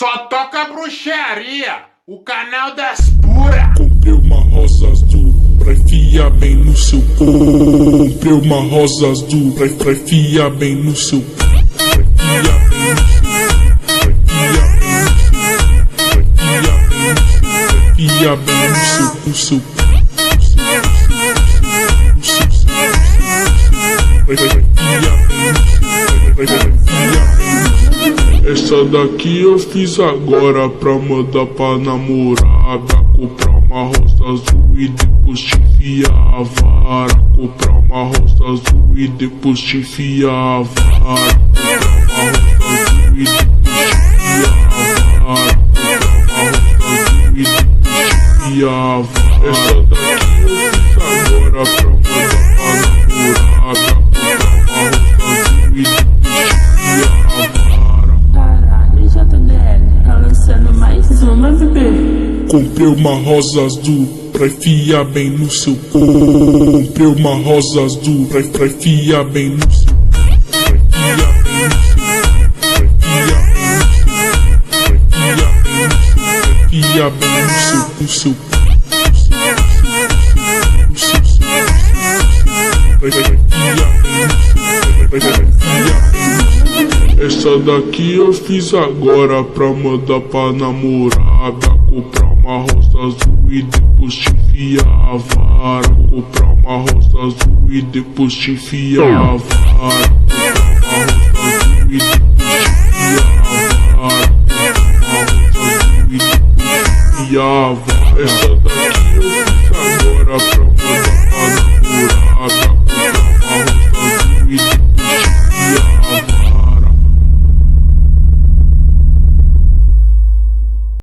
Só toca bruxaria, o canal das puras. Comprei uma rosa azul pra enfiar bem no seu cu. Comprei uma rosa azul pra enfiar bem no seu cu. Enfia bem no seu cu. Essa daqui eu fiz agora pra mandar pra namorada. Comprar uma rosa azul e depois te enfiar a vara. Comprar uma rosa azul e depois te enfiar a vara. Essa daqui eu fiz agora pra mandar pra namorada. Caralho, JDL, tá lançando mais uma, bebê. Comprei uma rosa azul pra enfiar bem no seu cu. Comprei uma rosa azul pra enfiar bem no seu cu. Enfia bem no seu cu. Essa daqui eu fiz agora pra mandar pra namorada. Comprar uma rosa azul e depois te enfiar a vara. Comprar uma rosa azul e depois te enfiar a vara. Essa daqui